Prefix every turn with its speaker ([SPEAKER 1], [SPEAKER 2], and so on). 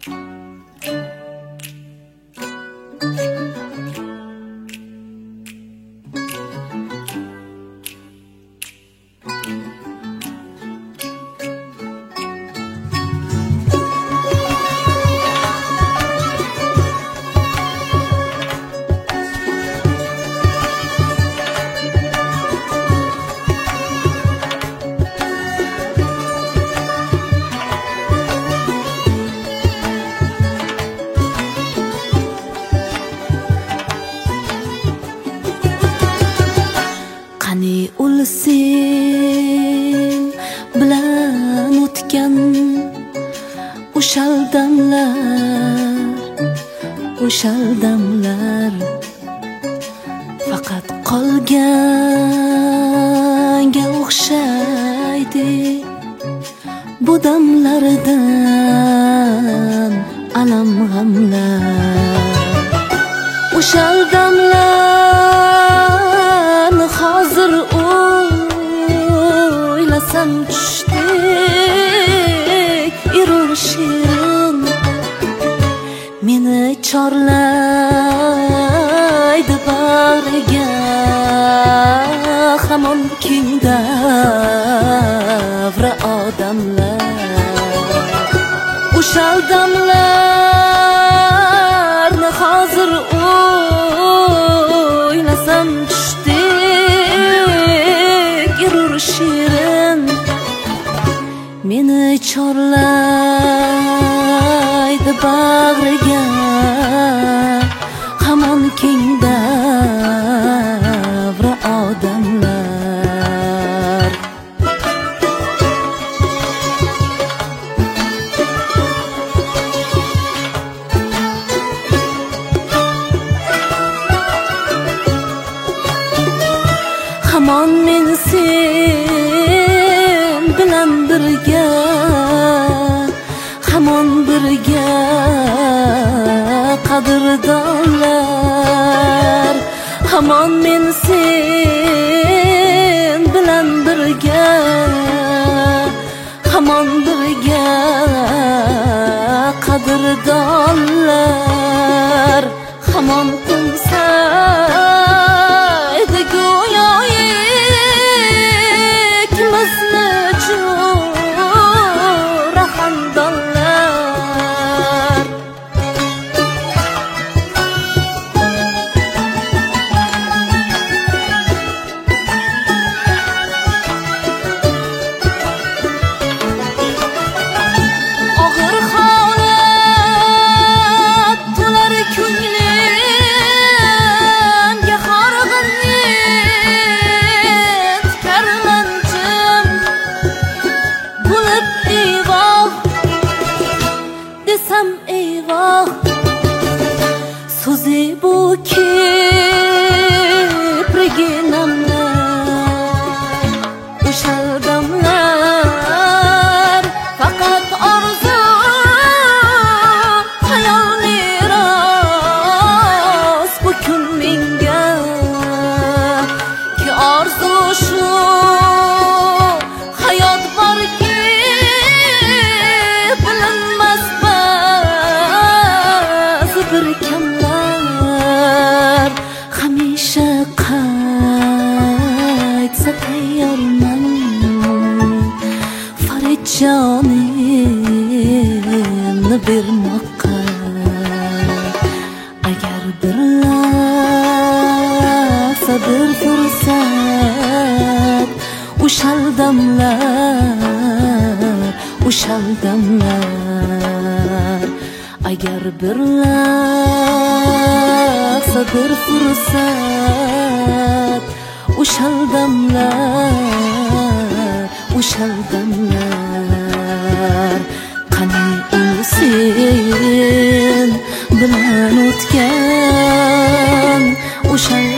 [SPEAKER 1] Qani o'lsam bilan o'tgan o'shal damlar faqat qolganga o'xshaydi. Bu damlardan alam g'amlar, o'shal damlarni hozir o'ylasam tushdek irur shirin meni chorlaydi bag'riga hamon keng davra odamlar. O'shal damlarni hozir o'ylasam tushdek irur shirin meni chorlaydi bag'riga hamon keng davra odamlar. Hamon men sen bilan birga, hamon birga qadrdonlar. Hamon men sen bilan birga, hamon birga qadrdonlar. Hamon qo'nsaydi go'yo ikimizni jo'ra xandonlar. Og'ir holat to'lar ko'nglimga horg'in yetkar manchim bo'lib eyvoh desam eyvoh so'zi bu kiprigi namlar. O'shal damlar faqat orzu xayolli rost bu kun menga ki orzu shu hayot borki bilinmas ba'zi bir kamlar. Hamisha qaytsa tayyorman faridjonimni bermoqqa. Agar bir lahza bir fursat o'shal damlar agar bir lahza bir fursat o'shal damlar qani sen bilan o'tgan o'shal